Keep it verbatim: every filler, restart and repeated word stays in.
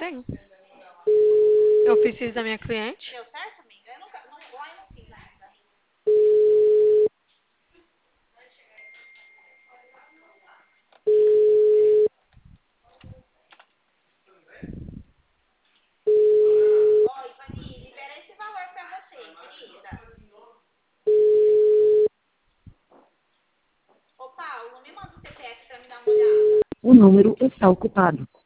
tem. Eu preciso da minha cliente. Deu certo, amiga? Eu nunca, não, lá eu não fiz ainda. Ó, Ivani, libera esse valor pra você, querida. Ô, Paulo, me manda o C P F pra me dar uma olhada. O número está ocupado.